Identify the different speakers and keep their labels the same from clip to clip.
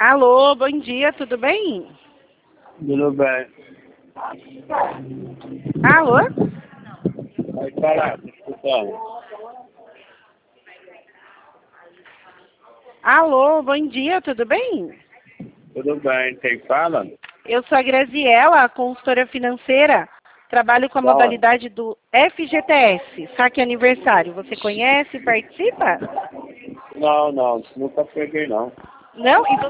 Speaker 1: Alô, bom dia, tudo bem?
Speaker 2: Tudo bem.
Speaker 1: Alô?
Speaker 2: Vai parar, tô escutando.
Speaker 1: Alô, bom dia, tudo bem?
Speaker 2: Tudo bem, quem fala?
Speaker 1: Eu sou a Graziela, consultora financeira. Trabalho com a
Speaker 2: Da onde?
Speaker 1: modalidade do FGTS, saque aniversário. Você conhece e participa?
Speaker 2: Não, nunca peguei não.
Speaker 1: Não? E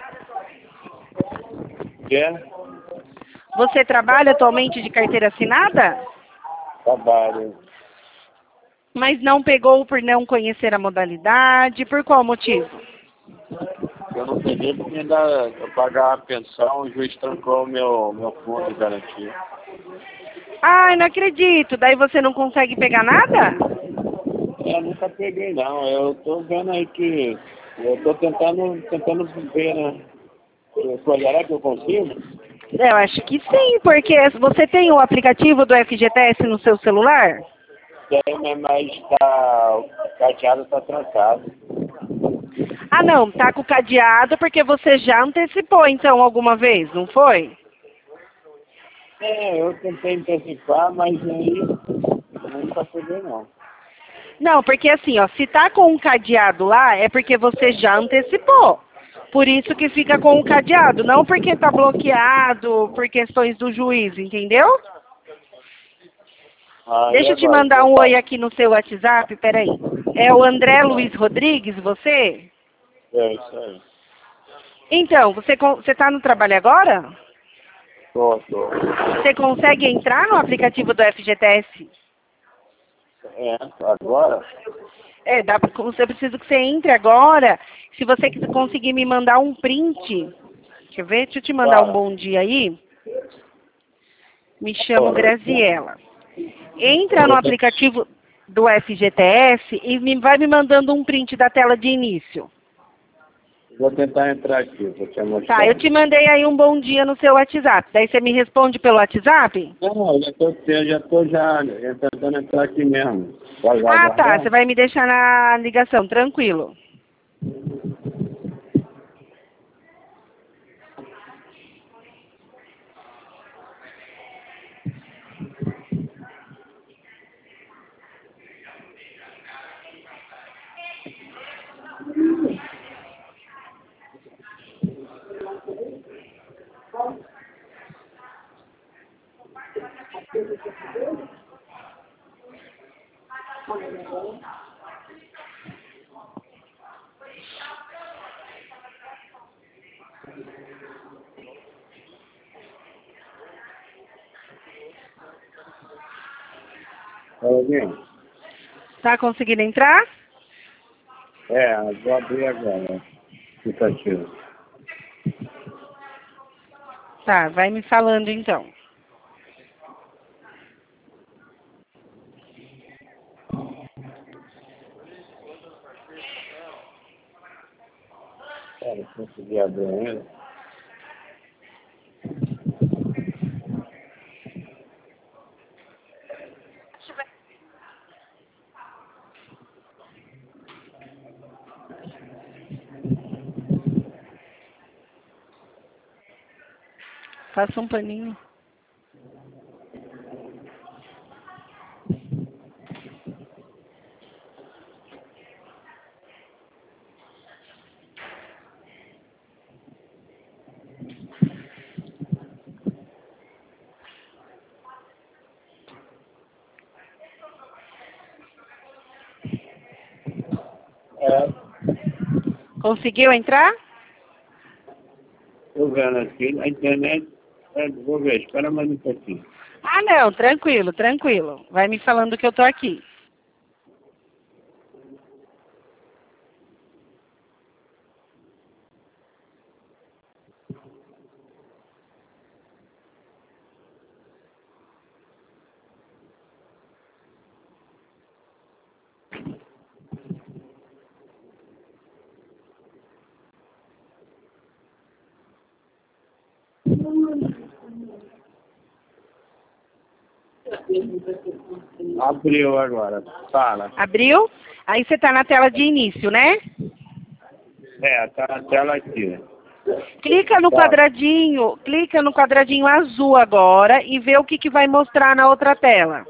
Speaker 2: Quer?
Speaker 1: você trabalha atualmente de carteira assinada?
Speaker 2: Trabalho.
Speaker 1: Mas não pegou por não conhecer a modalidade? Por qual motivo?
Speaker 2: Eu não peguei porque ainda eu pagar a pensão, o juiz trancou meu fundo de garantia.
Speaker 1: Ai, não acredito. Daí você não consegue pegar nada?
Speaker 2: Eu nunca peguei não. Eu tô vendo aí que eu tô tentando ver, né? Será que eu consigo?
Speaker 1: Eu acho que sim, porque você tem o aplicativo do FGTS no seu celular?
Speaker 2: Tem, né, mas tá, o cadeado tá trancado.
Speaker 1: Ah, não, tá com o cadeado porque você já antecipou, então, alguma vez, não foi?
Speaker 2: É, eu tentei antecipar, mas aí eu nunca peguei não.
Speaker 1: Não, porque assim, ó, se tá com um cadeado lá, é porque você já antecipou. Por isso que fica com o cadeado, não porque tá bloqueado por questões do juiz, entendeu?
Speaker 2: E
Speaker 1: Deixa eu te
Speaker 2: agora, o que
Speaker 1: mandar
Speaker 2: eu
Speaker 1: um oi
Speaker 2: faço?
Speaker 1: aqui no seu WhatsApp, peraí. É o André Luiz Rodrigues, você?
Speaker 2: É isso aí.
Speaker 1: Então, você tá no trabalho agora?
Speaker 2: Tô.
Speaker 1: Você consegue entrar no aplicativo do FGTS?
Speaker 2: É, agora?
Speaker 1: É, eu preciso que você entre agora. Se você conseguir me mandar um print, deixa eu ver, deixa eu te mandar um
Speaker 2: Para.
Speaker 1: bom dia aí. Me chamo
Speaker 2: Tô.
Speaker 1: Graziela. Entra no
Speaker 2: Eu tô-
Speaker 1: aplicativo do FGTS e vai me mandando um print da tela de início.
Speaker 2: Vou tentar entrar aqui, vou te
Speaker 1: Tá, eu
Speaker 2: mostrar.
Speaker 1: te mandei aí um bom dia no seu WhatsApp. Daí você me responde pelo WhatsApp?
Speaker 2: Não, eu já tô tentando entrar aqui mesmo. Pode
Speaker 1: Ah, tá.
Speaker 2: aguardar?
Speaker 1: Você vai me deixar na ligação, tranquilo.
Speaker 2: Tá ouvindo?
Speaker 1: Tá conseguindo entrar?
Speaker 2: Vou abrir agora. Aplicativo.
Speaker 1: Tá, vai me falando então.
Speaker 2: Cara, consegui abrir ainda.
Speaker 1: Passa um paninho. Conseguiu entrar?
Speaker 2: Tô vendo aqui, a internet. Vou ver, espera mais um pouquinho.
Speaker 1: Ah, não, tranquilo, tranquilo. Vai me falando que eu tô aqui.
Speaker 2: Abriu agora. Fala.
Speaker 1: Abriu? Aí você tá na tela de início, né?
Speaker 2: Tá na tela aqui.
Speaker 1: Clica no quadradinho azul agora e vê o que vai mostrar na outra tela.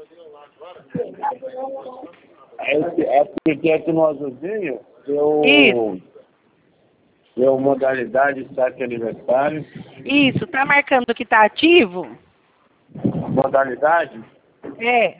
Speaker 2: Porque aqui no azulzinho,
Speaker 1: Isso.
Speaker 2: deu modalidade saque aniversário.
Speaker 1: Isso, tá marcando que tá ativo?
Speaker 2: Modalidade?
Speaker 1: É.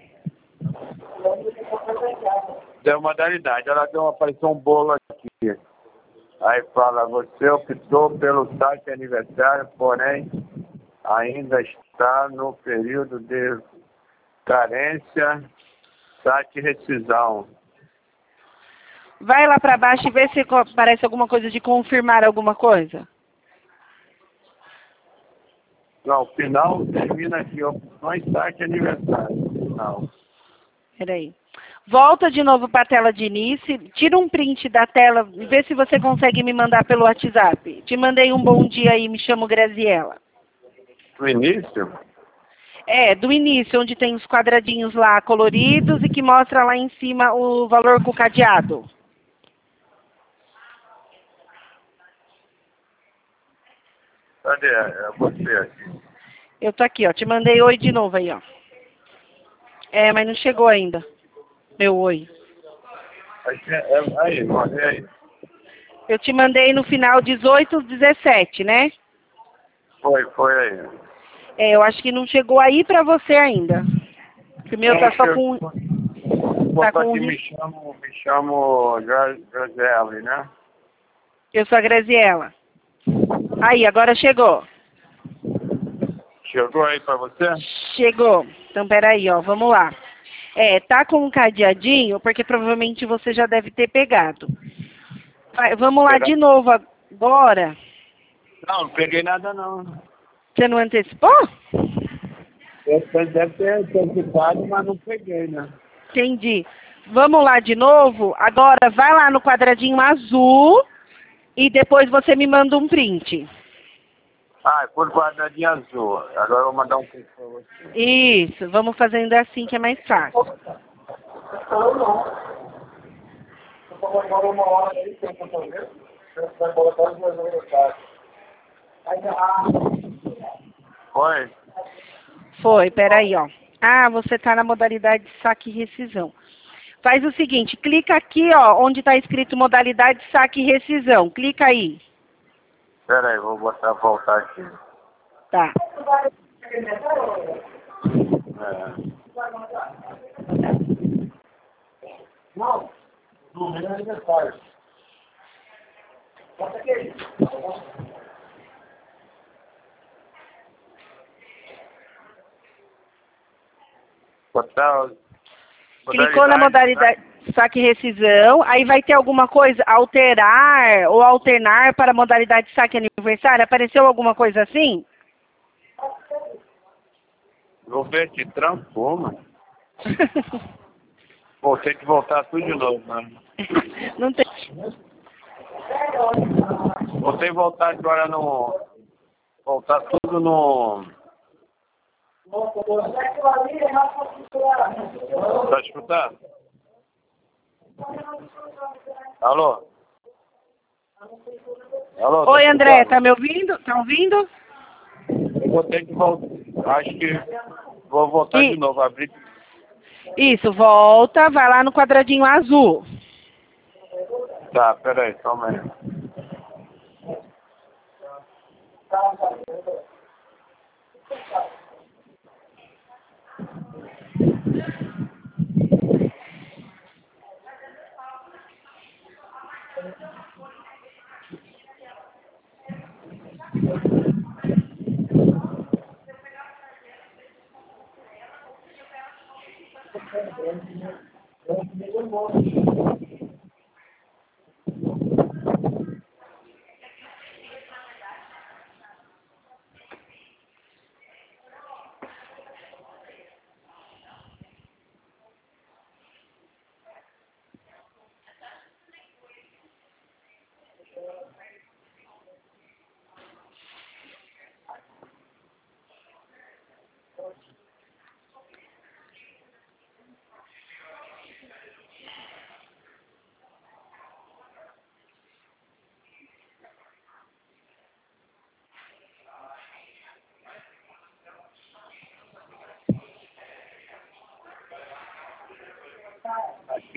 Speaker 2: Deu modalidade. Apareceu um bolo aqui. Aí fala, você optou pelo saque aniversário, porém ainda está no período de carência, saque rescisão.
Speaker 1: Vai lá pra baixo e vê se aparece alguma coisa de confirmar alguma coisa.
Speaker 2: Não, o final termina aqui, opções saque aniversário. Não.
Speaker 1: Peraí. Volta de novo para a tela de início, tira um print da tela e vê se você consegue me mandar pelo WhatsApp. Te mandei um bom dia aí, me chamo Graziella.
Speaker 2: No início?
Speaker 1: É, do início, onde tem os quadradinhos lá coloridos e que mostra lá em cima o valor com o cadeado.
Speaker 2: Cadê? É você aqui.
Speaker 1: Eu tô aqui, ó. Te mandei oi de novo aí, ó. É, mas não chegou ainda. Meu oi.
Speaker 2: Aí, olha aí.
Speaker 1: Eu te mandei no final 18:17, né?
Speaker 2: Foi aí.
Speaker 1: É, eu acho que não chegou aí pra você ainda. O meu tá só com... Tá
Speaker 2: Botar
Speaker 1: com...
Speaker 2: aqui, me chamo Grazielli, né?
Speaker 1: Eu sou a Graziella. Aí, agora chegou.
Speaker 2: Chegou aí pra você?
Speaker 1: Chegou. Então, peraí, ó. Vamos lá. É, tá com um cadeadinho, porque provavelmente você já deve ter pegado. Vamos lá de novo agora.
Speaker 2: Não peguei nada não.
Speaker 1: Você não antecipou?
Speaker 2: Deve ter antecipado, mas não peguei, né?
Speaker 1: Entendi. Vamos lá de novo. Agora, vai lá no quadradinho azul e depois você me manda um print.
Speaker 2: Por quadradinho azul. Agora eu vou mandar um print pra você.
Speaker 1: Isso. Vamos fazendo assim que é mais fácil.
Speaker 2: Foi?
Speaker 1: Foi, peraí, ó. Ah, você tá na modalidade de saque e rescisão. Faz o seguinte, clica aqui, ó, onde está escrito modalidade saque e rescisão. Clica aí.
Speaker 2: Pera aí, vou voltar aqui.
Speaker 1: Tá.
Speaker 2: Não, no meu aniversário. Botar
Speaker 1: Clicou na modalidade saque e rescisão, aí vai ter alguma coisa, alterar ou alternar para a modalidade saque aniversário? Apareceu alguma coisa assim?
Speaker 2: Vou ver que trampou, mano. Vou ter que voltar tudo de novo, mano.
Speaker 1: Não tem.
Speaker 2: Vou ter que voltar agora no... Voltar tudo no... Tá escutando? Alô? Alô?
Speaker 1: Oi,
Speaker 2: Tá
Speaker 1: André,
Speaker 2: escutando?
Speaker 1: tá me ouvindo? Tá ouvindo?
Speaker 2: Eu vou ter que voltar. Acho que vou voltar de novo. Abrir.
Speaker 1: Isso, volta, vai lá no quadradinho azul.
Speaker 2: Tá, peraí, calma aí.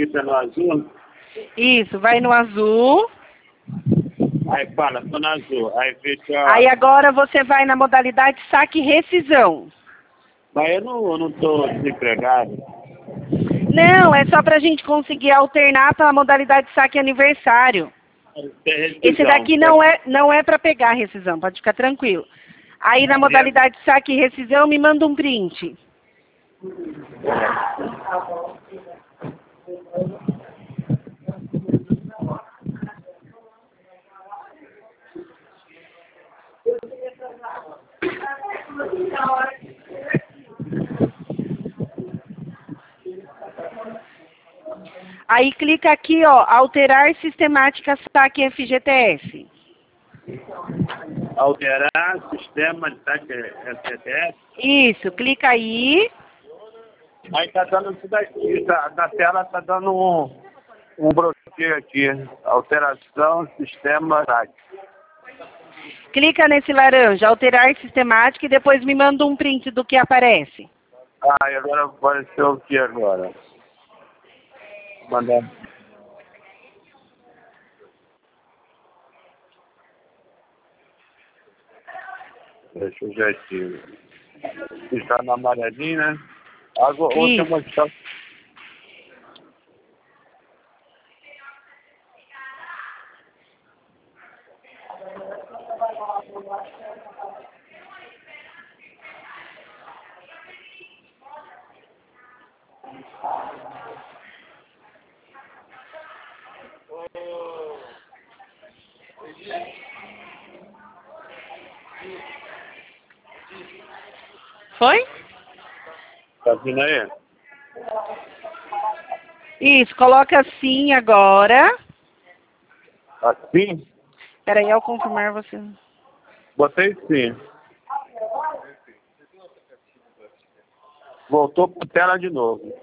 Speaker 2: aqui tá no azul.
Speaker 1: Isso, vai no azul.
Speaker 2: Aí fala, tô no azul. Aí fica...
Speaker 1: Aí agora você vai na modalidade saque e rescisão.
Speaker 2: Mas eu não tô desempregado.
Speaker 1: Não, é só pra gente conseguir alternar para a modalidade saque aniversário.
Speaker 2: Tem rescisão.
Speaker 1: Esse daqui não é para pegar rescisão, pode ficar tranquilo. Aí na modalidade saque e rescisão me manda um print. Aí clica aqui, ó, alterar sistemática saque FGTS.
Speaker 2: Alterar sistema de saque FGTS.
Speaker 1: Isso, clica aí.
Speaker 2: Aí tá dando isso daqui, na tela tá dando um bloqueio aqui. Alteração, sistema, saque.
Speaker 1: Clica nesse laranja, alterar sistemática e depois me manda um print do que aparece.
Speaker 2: Ah, e agora apareceu o que agora? Mandar. Deixa eu já aqui. Está na amarelinha, né? Agora, outra modificação.
Speaker 1: Foi?
Speaker 2: Tá vindo aí?
Speaker 1: Isso, coloca assim agora.
Speaker 2: Assim?
Speaker 1: Peraí, ao confirmar você...
Speaker 2: Botei sim. Voltou para tela de novo.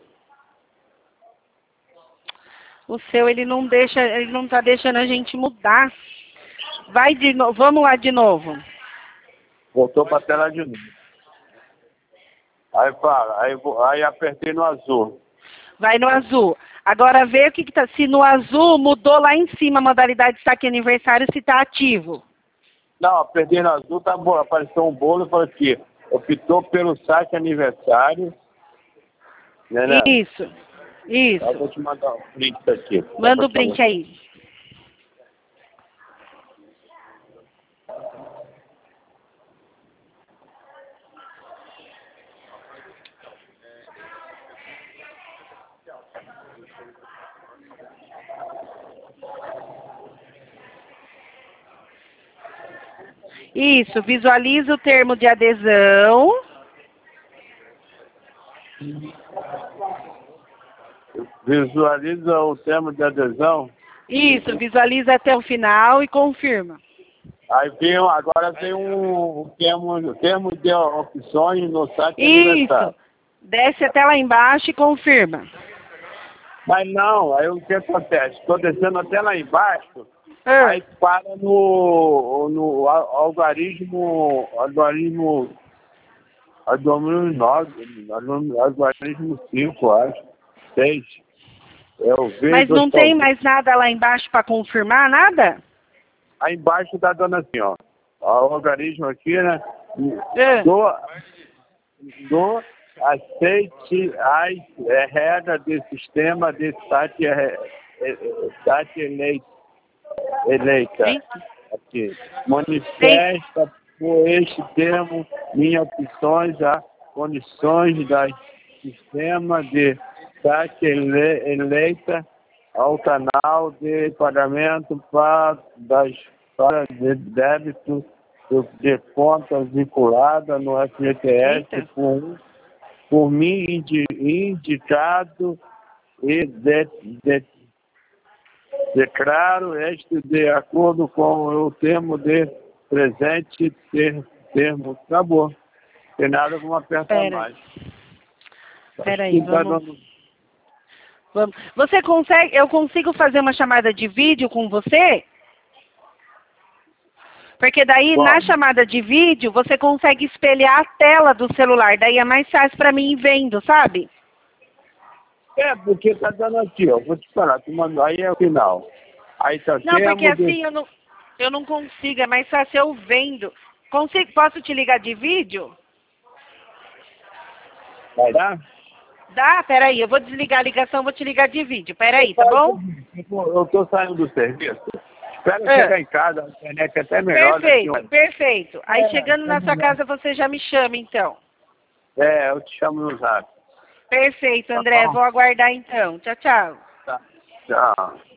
Speaker 1: O seu, ele não tá deixando a gente mudar. Vai de novo, vamos lá de novo.
Speaker 2: Voltou para tela de novo. Aí fala, aí apertei no azul.
Speaker 1: Vai no azul. Agora vê o que tá. Se no azul mudou lá em cima a modalidade saque aniversário, se tá ativo.
Speaker 2: Não, apertei no azul, tá bom. Apareceu um bolo e falou aqui. Optou pelo saque aniversário. Né?
Speaker 1: Isso. Isso.
Speaker 2: Eu vou te mandar um print aqui.
Speaker 1: Manda o print aí. Isso, visualiza o termo de adesão.
Speaker 2: Visualiza o termo de adesão.
Speaker 1: Isso, visualiza até o final e confirma.
Speaker 2: Aí agora tem um termo de opções no site aniversário.
Speaker 1: Isso, desce até lá embaixo e confirma.
Speaker 2: Mas não, aí o que acontece? Estou descendo até lá embaixo, aí para no algarismo 5, acho. 6.
Speaker 1: Mas não tem mais nada lá embaixo para confirmar, nada?
Speaker 2: Aí embaixo tá dando assim, ó. O algarismo aqui, né? Do aceite as regras de sistema de site eleita. Aqui. Manifesta por este termo minhas opções a condições da sistema de site eleita ao canal de pagamento para de débito de contas vinculada no FGTS por mim indicado e declaro este de acordo com o termo de presente termo. Acabou. Tem nada como apertar mais.
Speaker 1: Peraí, vamos. Você consegue, eu consigo fazer uma chamada de vídeo com você? Porque daí, na chamada de vídeo, você consegue espelhar a tela do celular. Daí é mais fácil para mim ir vendo, sabe?
Speaker 2: É, porque tá dando aqui, ó. Vou te falar, tu mandou, aí é o final. Aí tá
Speaker 1: Não, porque
Speaker 2: termo de...
Speaker 1: assim eu não consigo, é mais fácil eu vendo. Posso te ligar de vídeo?
Speaker 2: Vai dar?
Speaker 1: Dá? Peraí, eu vou desligar a ligação, vou te ligar de vídeo. Peraí, tá bom?
Speaker 2: Eu tô saindo do serviço. Espero
Speaker 1: É.
Speaker 2: chegar em casa, a internet é até melhor daqui
Speaker 1: Perfeito, perfeito. Aí chegando na sua casa você já me chama então.
Speaker 2: É, eu te chamo no zap.
Speaker 1: Perfeito,
Speaker 2: Tá
Speaker 1: André.
Speaker 2: bom?
Speaker 1: Vou aguardar então. Tchau, tchau.
Speaker 2: Tá. Tchau.